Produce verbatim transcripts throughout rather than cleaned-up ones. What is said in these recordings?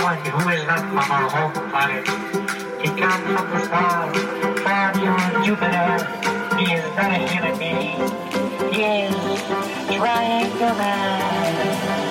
one who is not from our home planet. He comes from the stars, far beyond Jupiter. He is not a human being. He is Triangle Man.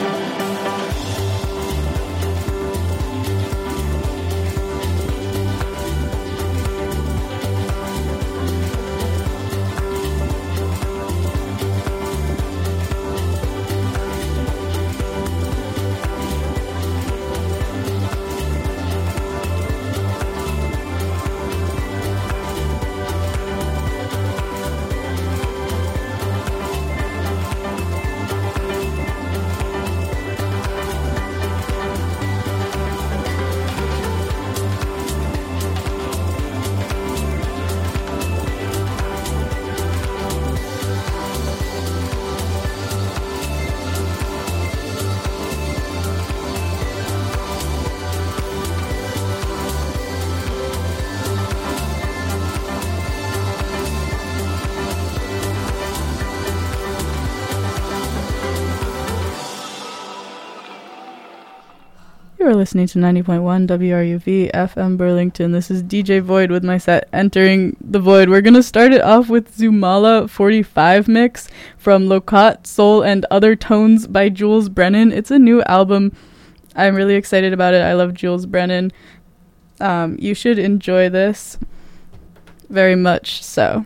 You are listening to ninety point one W R U V F M Burlington. This is D J Void with my set Entering the Void. We're going to start it off with Zumala forty-five mix from Locat, Soul, and Other Tones by Jules Brennan. It's a new album. I'm really excited about it. I love Jules Brennan. Um, you should enjoy this very much so.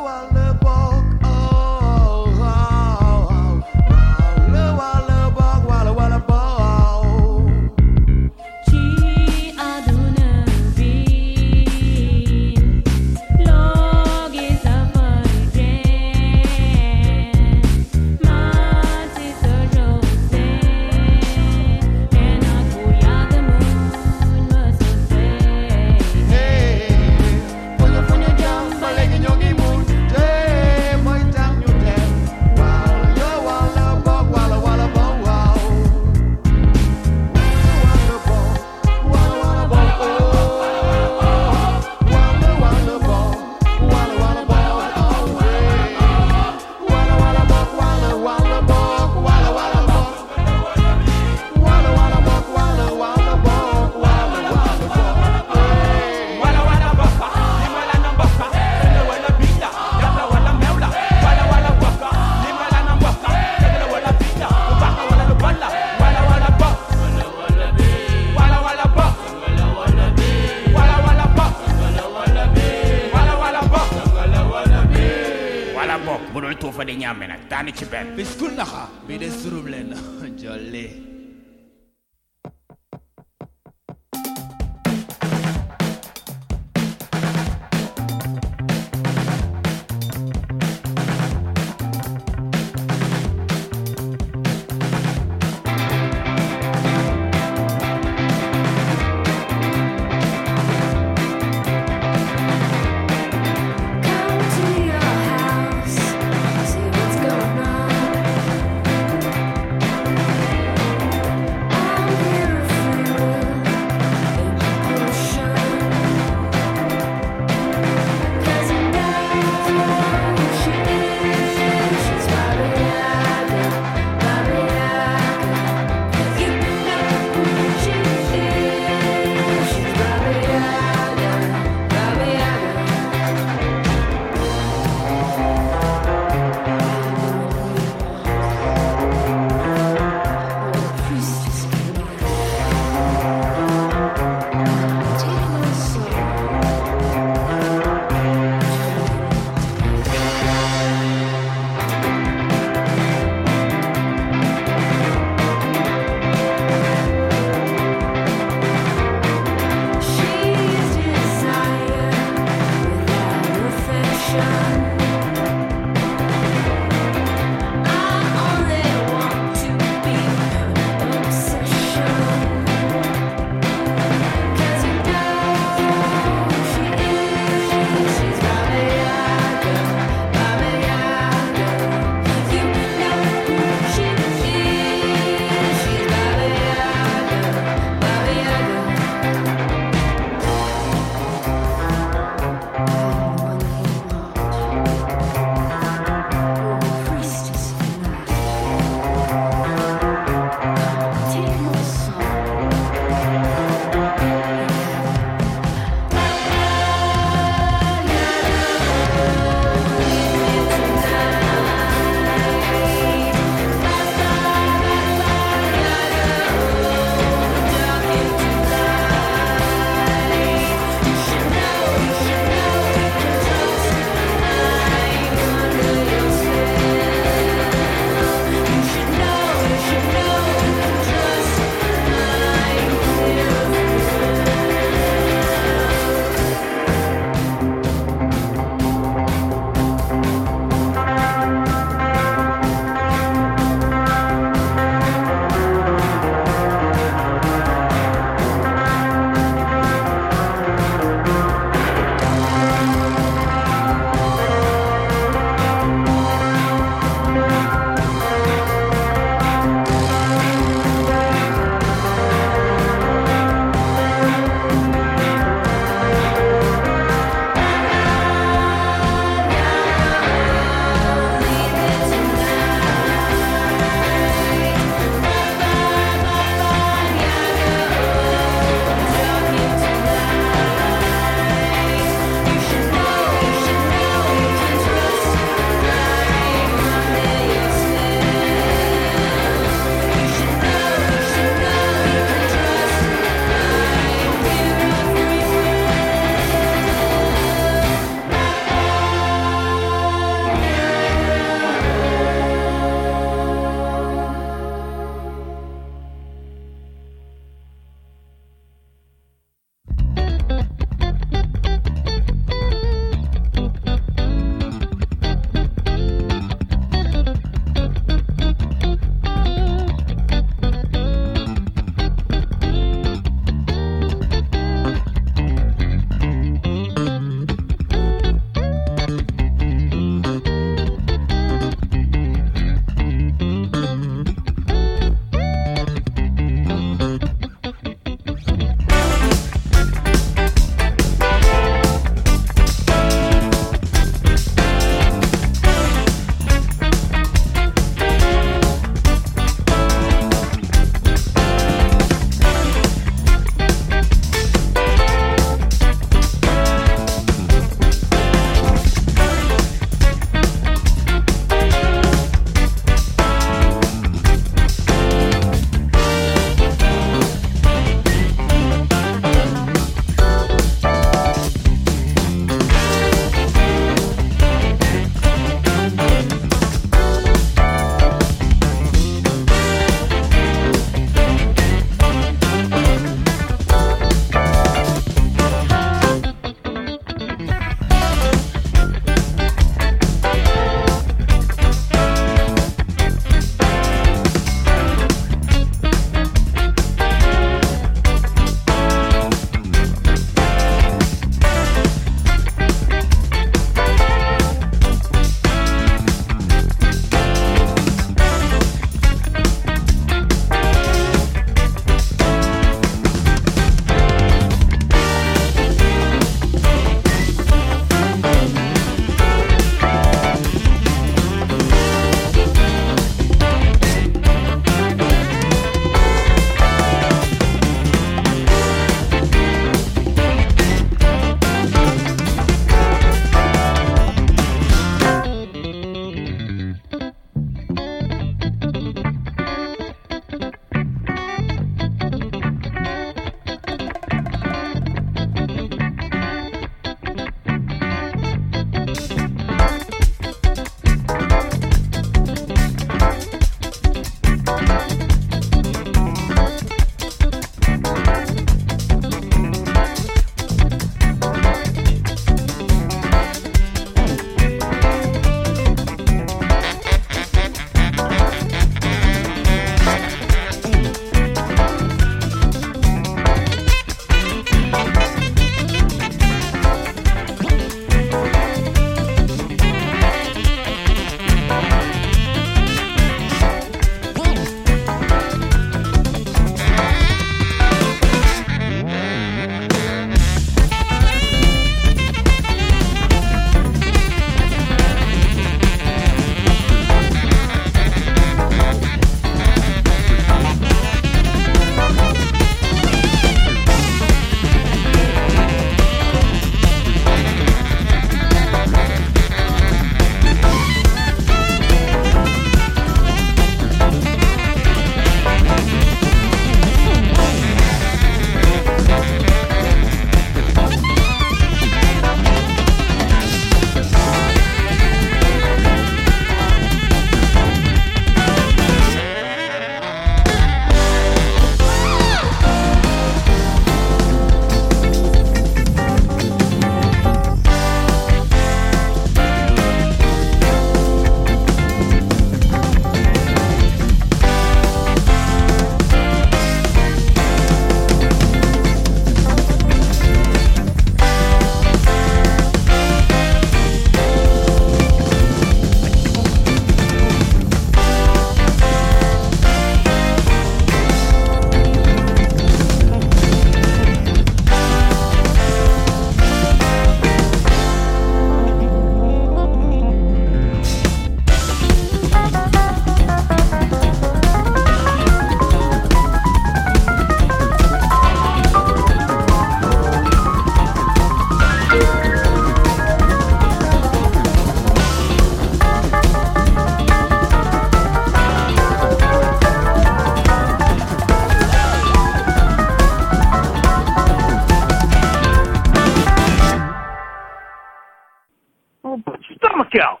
stomach out.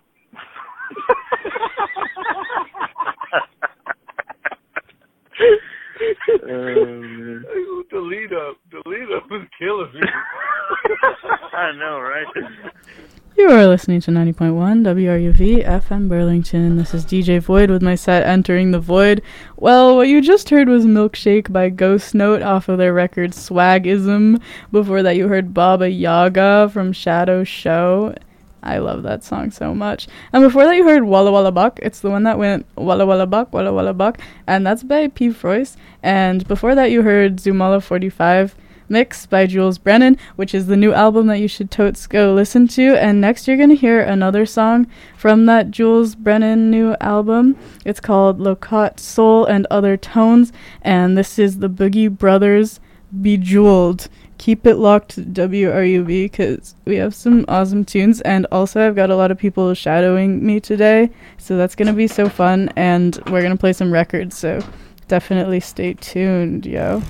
um, the lead up, the lead up was killing me. I know, right? You are listening to ninety point one W R U V F M Burlington. This is D J Void with my set Entering the Void. Well, what you just heard was Milkshake by Ghost Note off of their record Swagism. Before that you heard Baba Yaga from Shadow Show. I love that song so much. And before that you heard Walla Walla Buck. It's the one that went Walla Walla Buck, Walla Walla Buck. And that's by P. Froyce. And before that you heard Zumala forty-five Mix by Jules Brennan, which is the new album that you should totes go listen to. And next you're going to hear another song from that Jules Brennan new album. It's called Loquat Soul and Other Tones, and this is the Boogie Brothers Bejeweled. Keep it locked to W R U V because we have some awesome tunes, and also I've got a lot of people shadowing me today, so that's going to be so fun, and we're going to play some records, so definitely stay tuned, yo.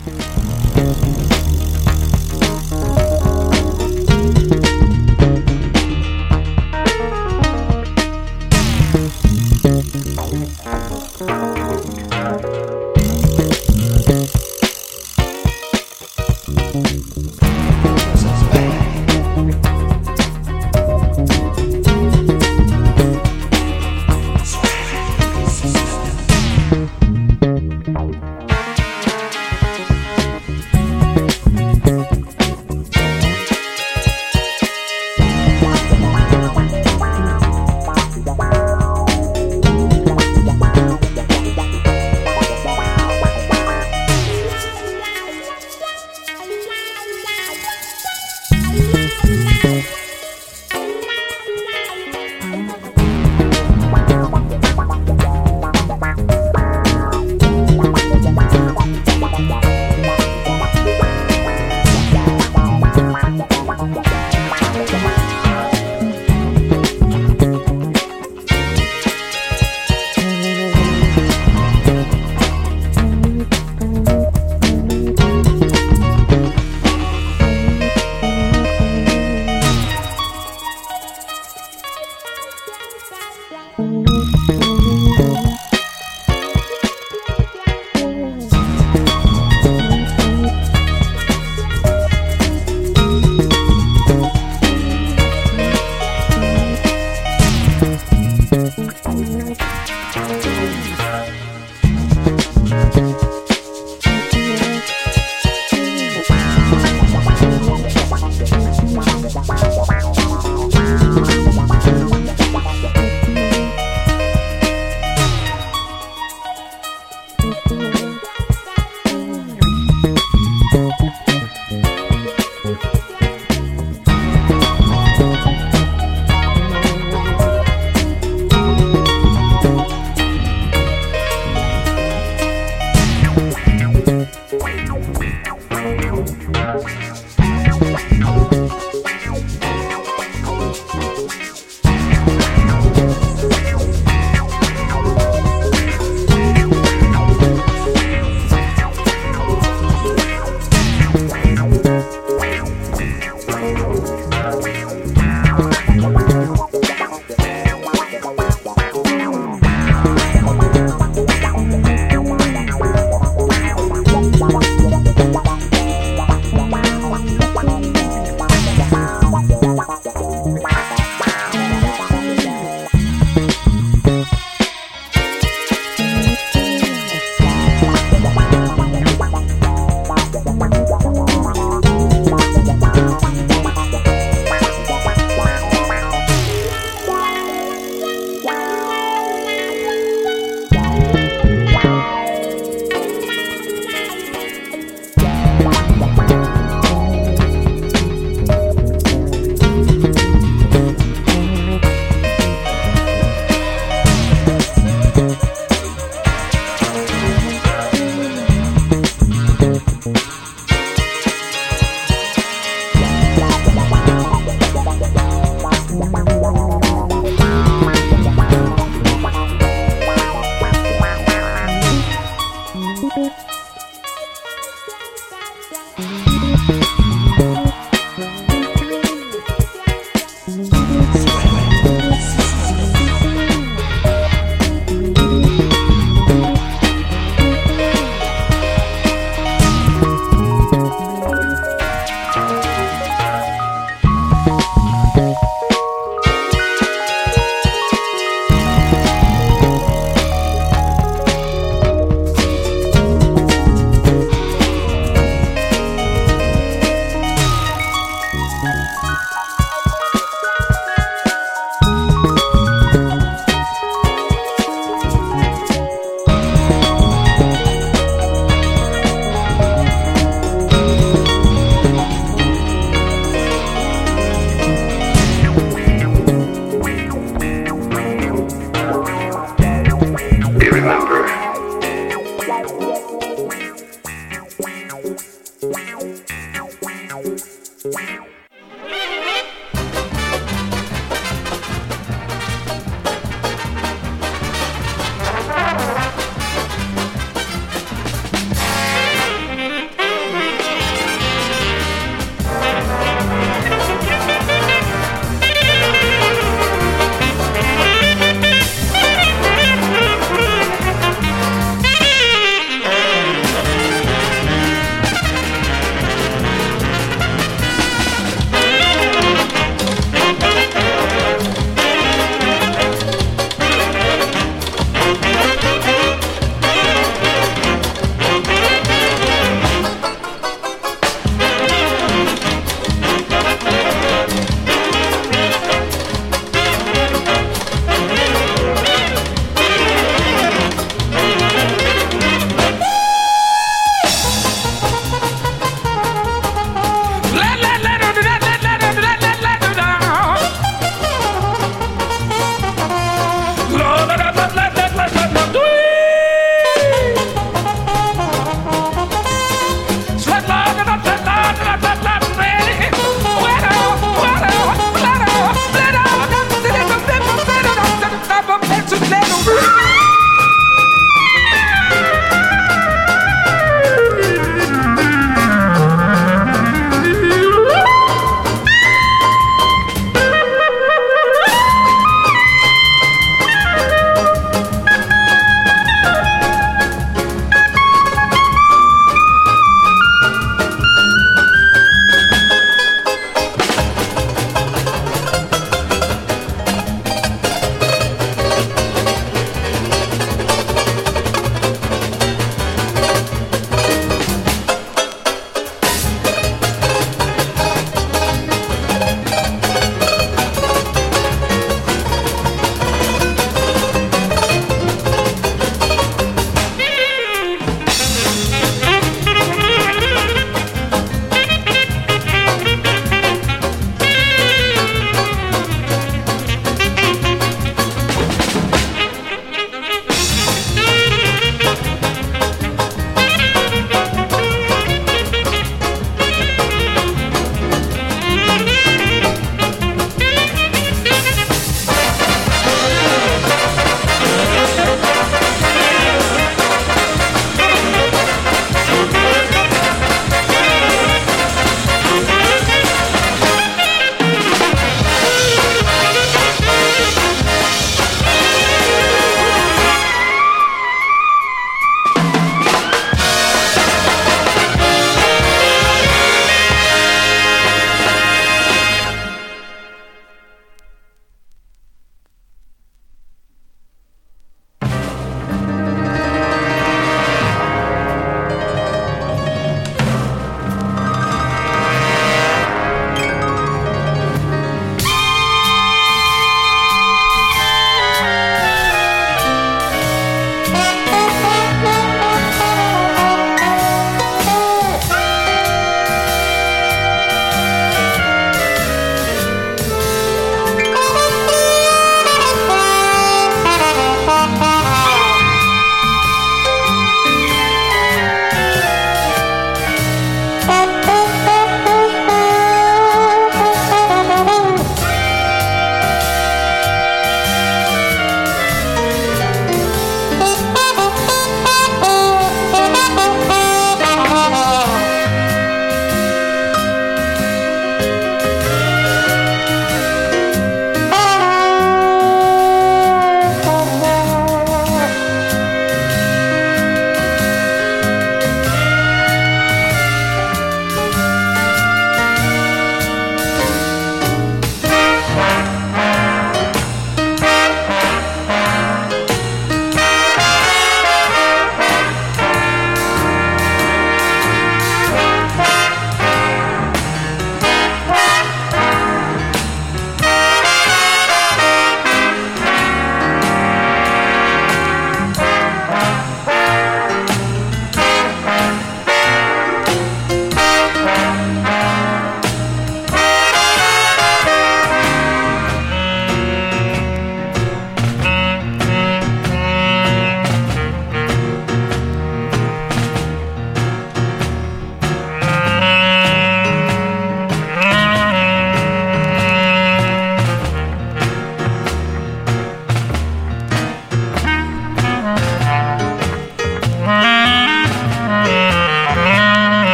Remember.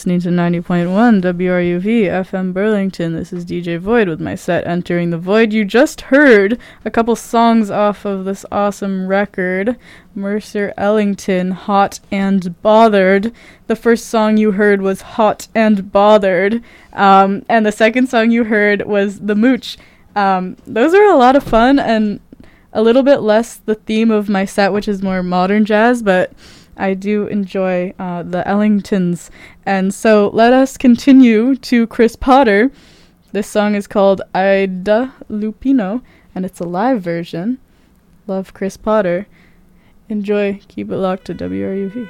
listening to ninety point one W R U V F M Burlington. This is D J Void with my set Entering the Void. You just heard a couple songs off of this awesome record, Mercer Ellington, Hot and Bothered. The first song you heard was Hot and Bothered, um, and the second song you heard was The Mooch. Um, those are a lot of fun and a little bit less the theme of my set, which is more modern jazz, but I do enjoy uh, the Ellingtons. And so let us continue to Chris Potter. This song is called Ida Lupino, and it's a live version. Love Chris Potter. Enjoy. Keep it locked to W R U V.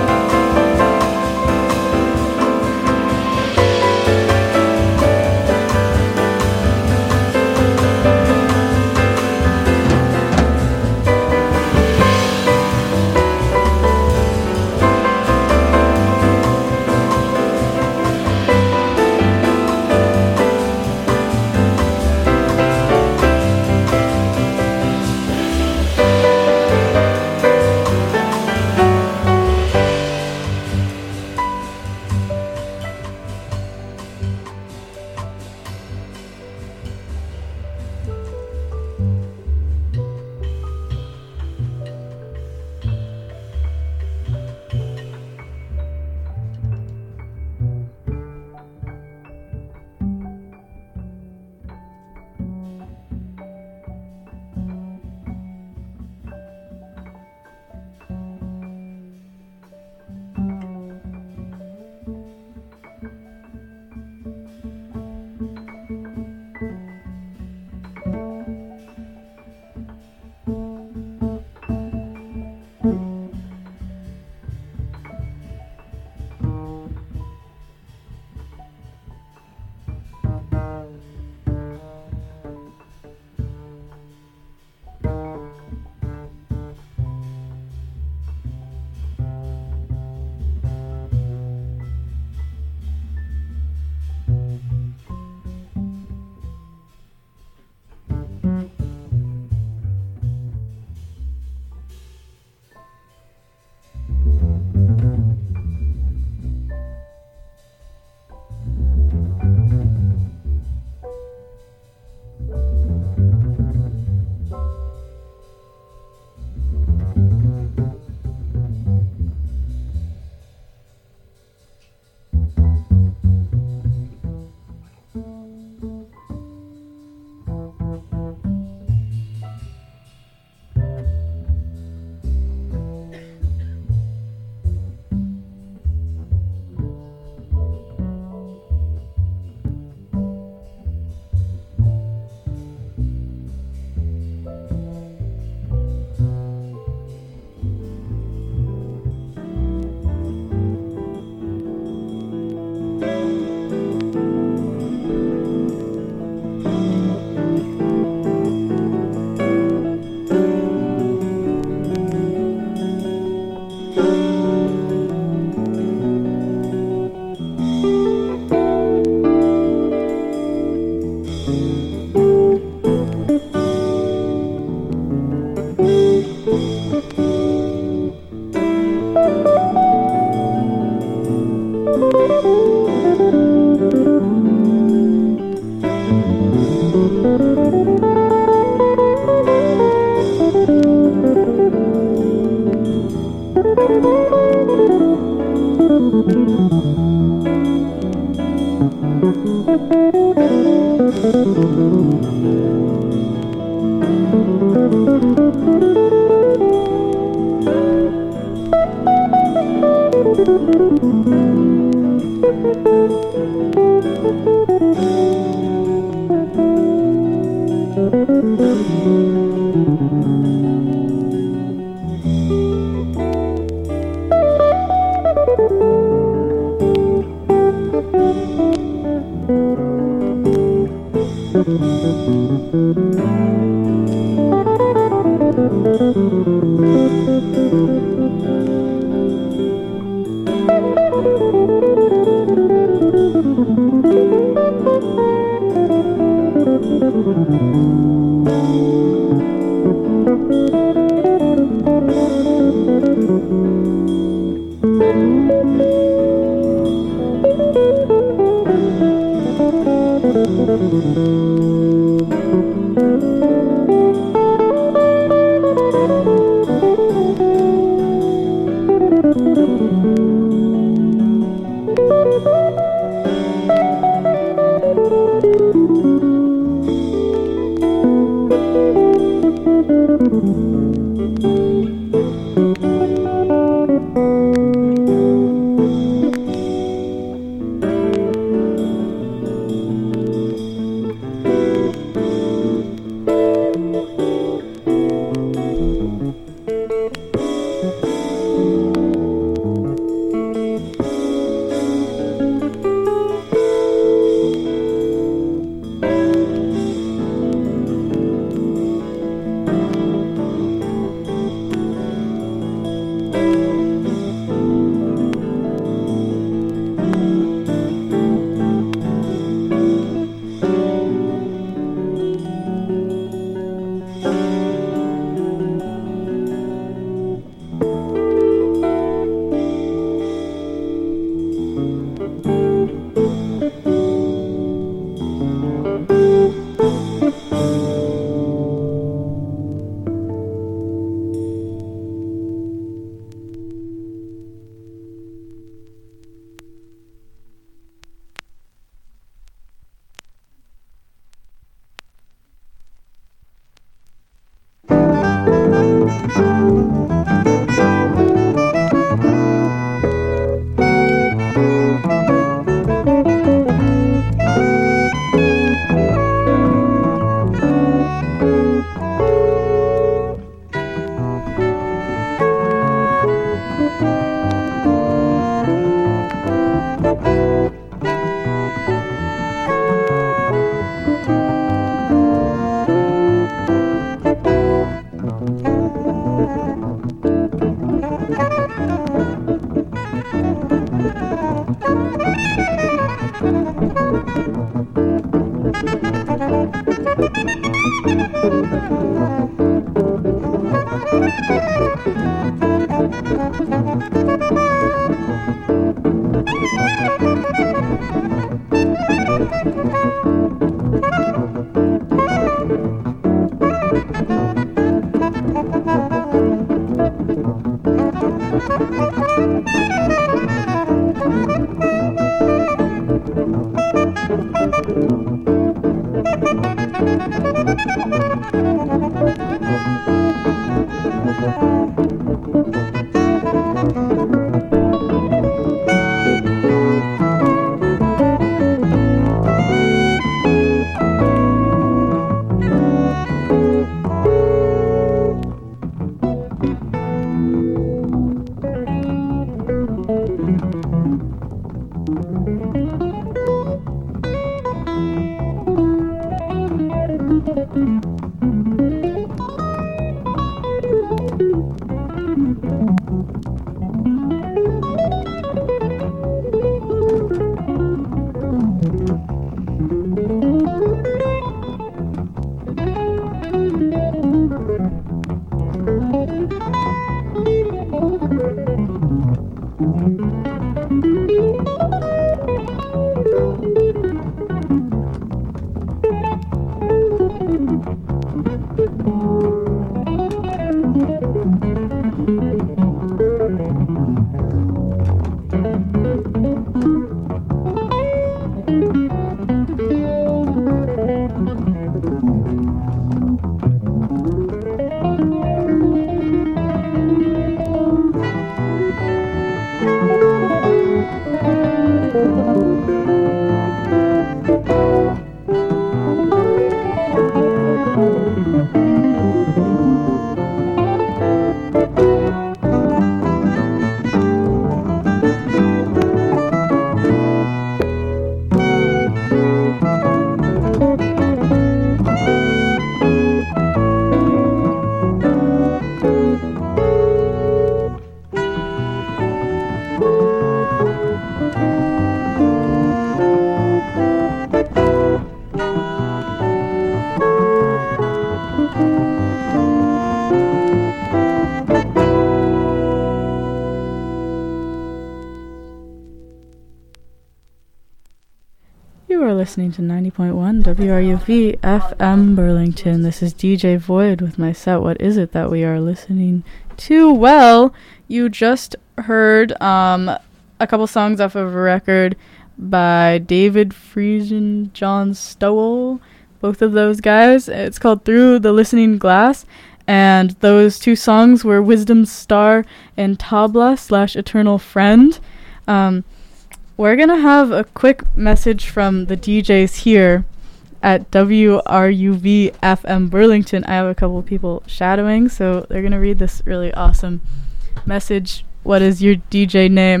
You are listening to ninety point one W R U V F M Burlington. This is D J Void with my set. What is it that we are listening to? Well, you just heard um, a couple songs off of a record by David Friesen, John Stowell, both of those guys. It's called Through the Listening Glass, and those two songs were Wisdom's Star and Tabla slash Eternal Friend. Um, we're going to have a quick message from the D Js here at W R U V F M Burlington. I have a couple people shadowing, so they're going to read this really awesome message. What is your D J name?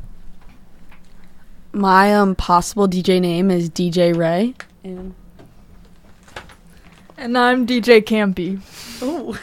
My um possible D J name is D J Ray. And And I'm D J Campy. oh.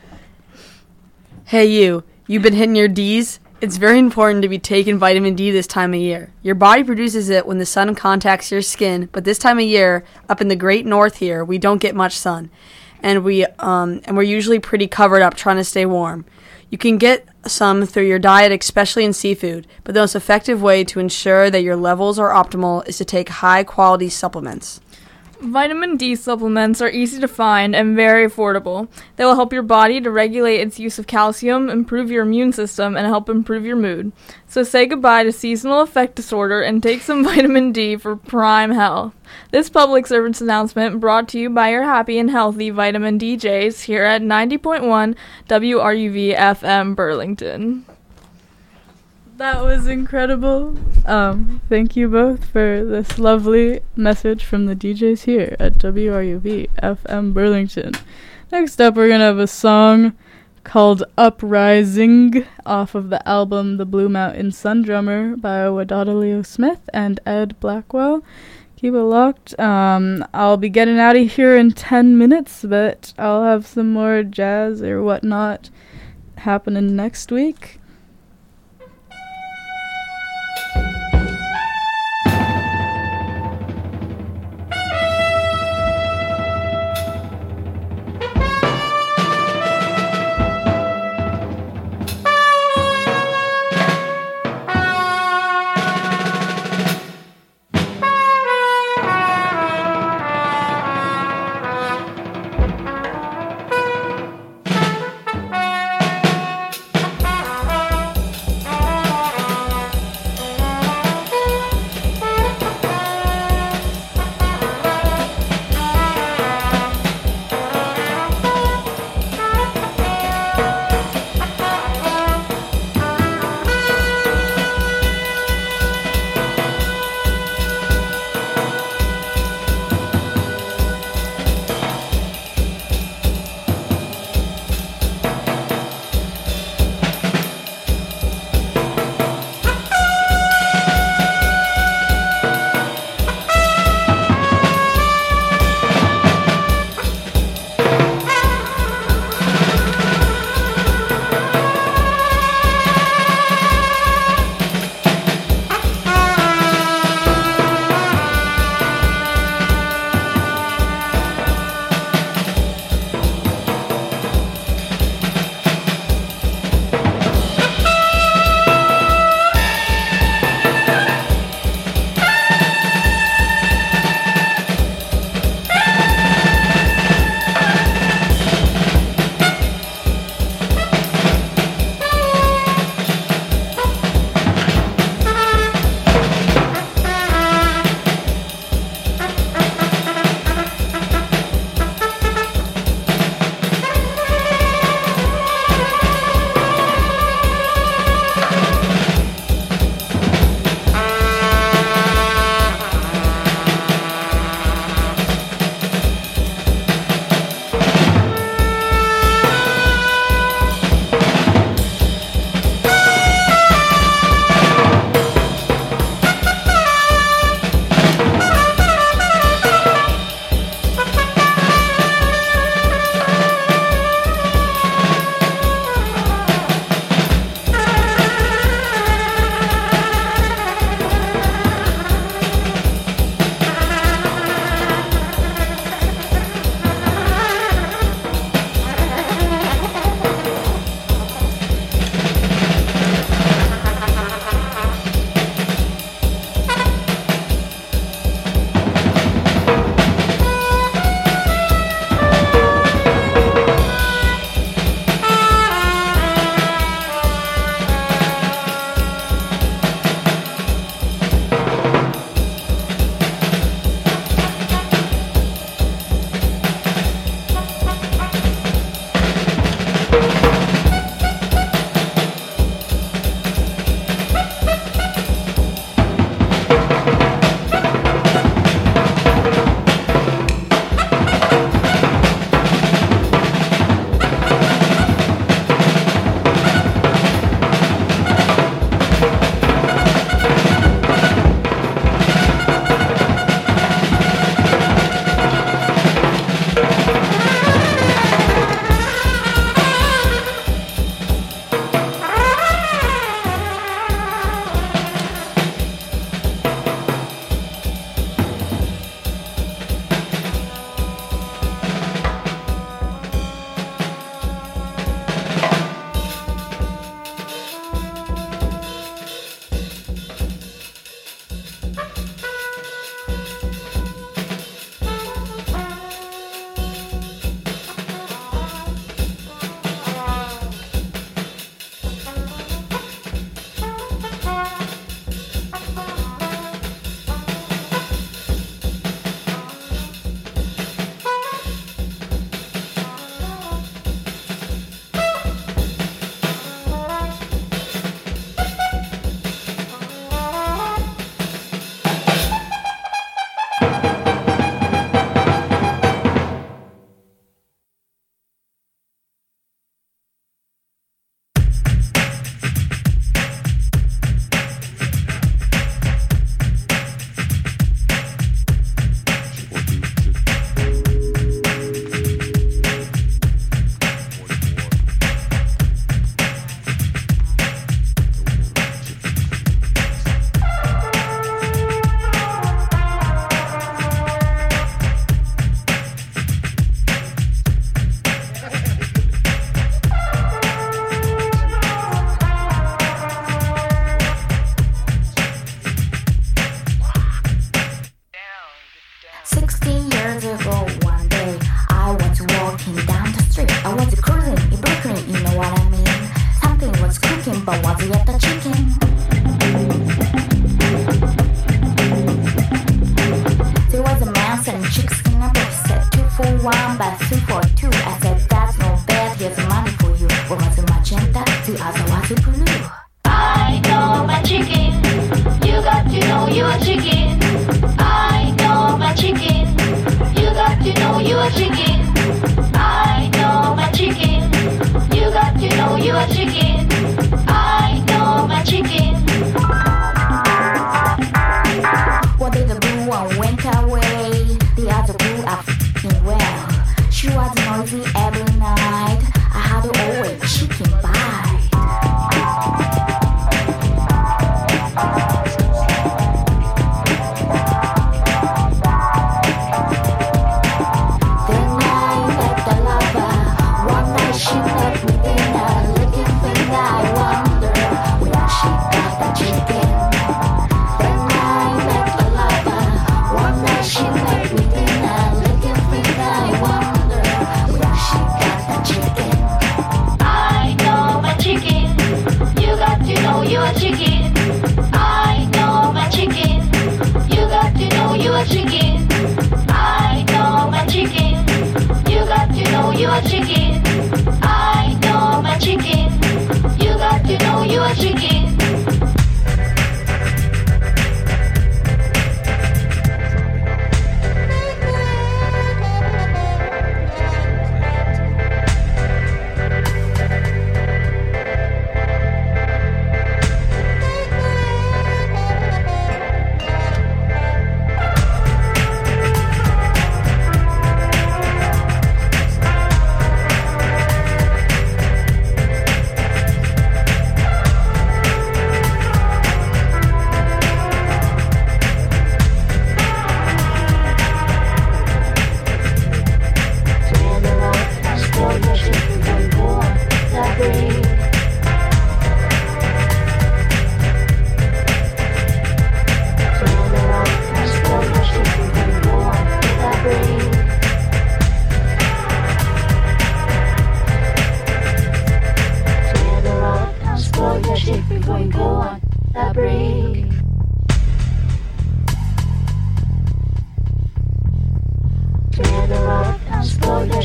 Hey you, you've been hitting your D's? It's very important to be taking vitamin D this time of year. Your body produces it when the sun contacts your skin, but this time of year, up in the great north here, we don't get much sun. And we um and we're usually pretty covered up trying to stay warm. You can get some through your diet, especially in seafood, but the most effective way to ensure that your levels are optimal is to take high-quality supplements. Vitamin D supplements are easy to find and very affordable. They will help your body to regulate its use of calcium, improve your immune system, and help improve your mood. So say goodbye to seasonal affect disorder and take some vitamin D for prime health. This public service announcement brought to you by your happy and healthy vitamin D Js here at ninety point one W R U V F M Burlington. That was incredible. Um, thank you both for this lovely message from the D Js here at W R U V F M Burlington. Next up, we're going to have a song called Uprising off of the album The Blue Mountain Sun Drummer by Wadada Leo Smith and Ed Blackwell. Keep it locked. Um, I'll be getting out of here in ten minutes, but I'll have some more jazz or whatnot happening next week. Thank you.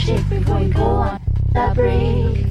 shake before you go on the break.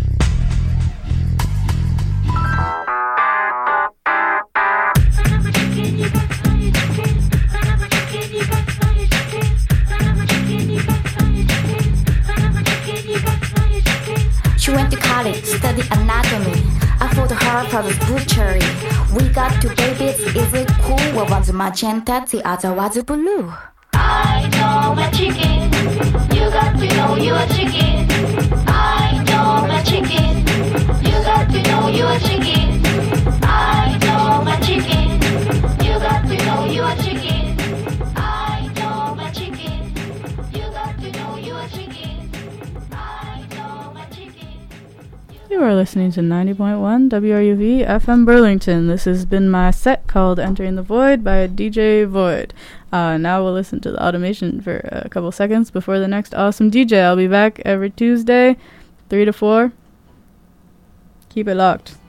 She went to college, studied anatomy. I fought hard for the butchery. We got two babies, is it cool? One was magenta, the other was blue. I know my chicken. You got to know you a chicken. I know my chicken. You got to know you a chicken. I know my chicken. You got to know you a chicken. I know my chicken. You got to know you a chicken. I know my chicken. You are listening to ninety point one W R U V F M Burlington. This has been my set called Entering the Void by D J Void. Uh, now we'll listen to the automation for a couple seconds before the next awesome D J. I'll be back every Tuesday, three to four. Keep it locked.